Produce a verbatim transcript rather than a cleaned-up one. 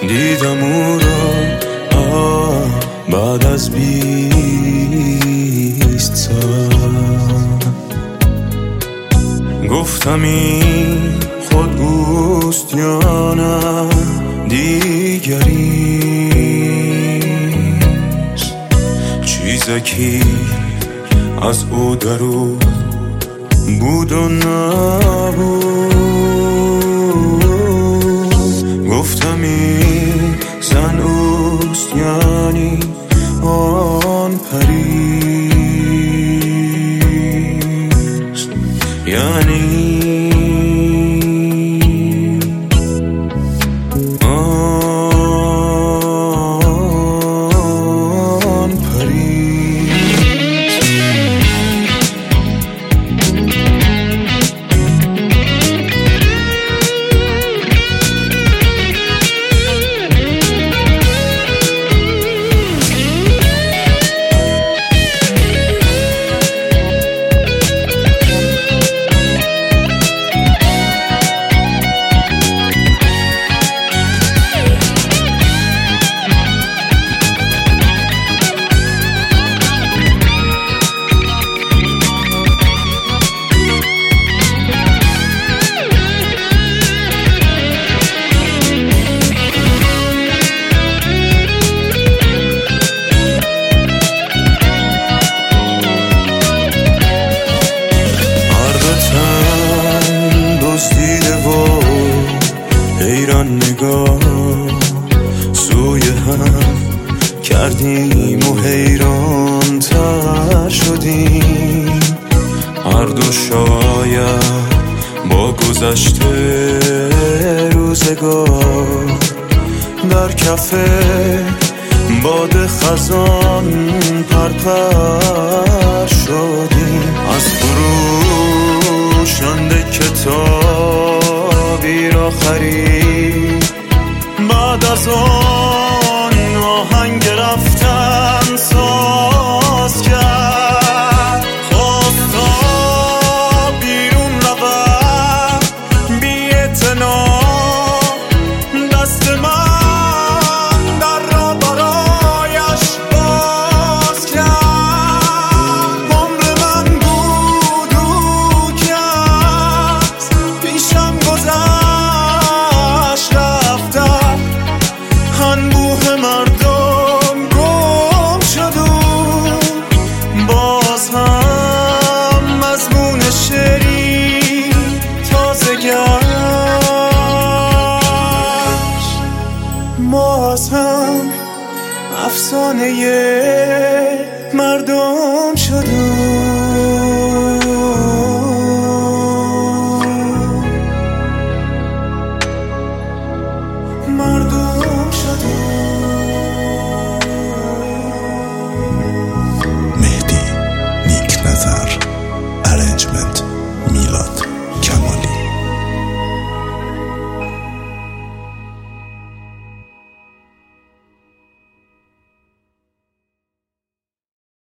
دیدم او را آه بعد از بیست سال. گفتم این خودگوست یا نه دیگریست، چیزکی از او درو بود و نبود. گفتم این زن اوست یعنی آن پریست، یعنی نگاه سوی هم کردیم و حیران تر شدیم، هر دو شاید با گذشته روزگار در کف باد خزان پرپر شدیم. از فروشنده کتابی را خرید، بعد از آن آهنگ رفتن ساز کرد. خواست تا بیرون رود بی اعتنا، دست من در را برایش باز کرد. عمر من بود او کرد، پیشم گذشت رفتم، انبوه مردم گم شد و باز هم مضمون شعری تازه گشت، باز هم افسانه مردم شد.